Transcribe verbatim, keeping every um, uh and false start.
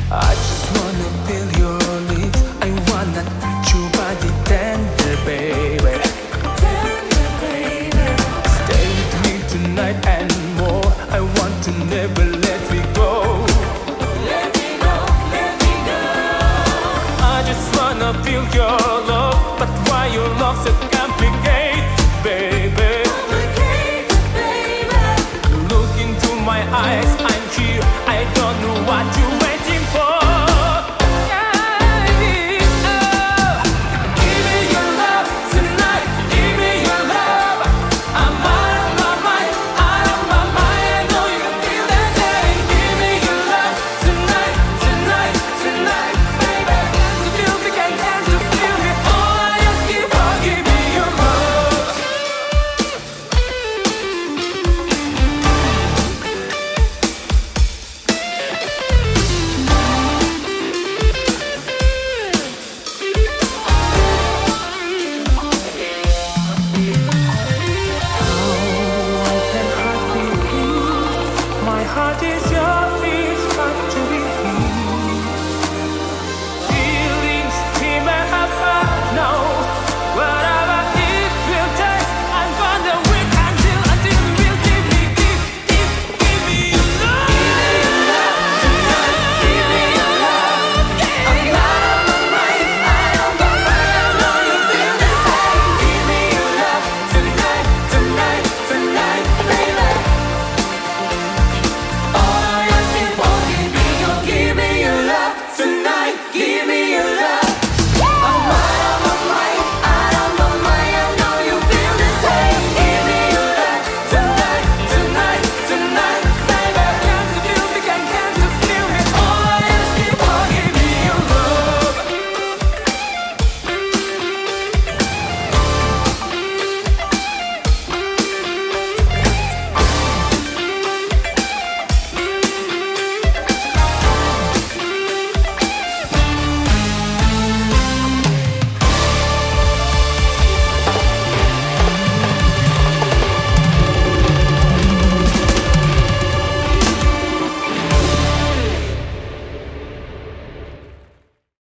I just wanna feel your lips. I wanna touch your body tender, baby. Tender, baby. Stay with me tonight and more. I want to never let me go. Let me go, let me go. I just wanna feel your love, but why your love so good?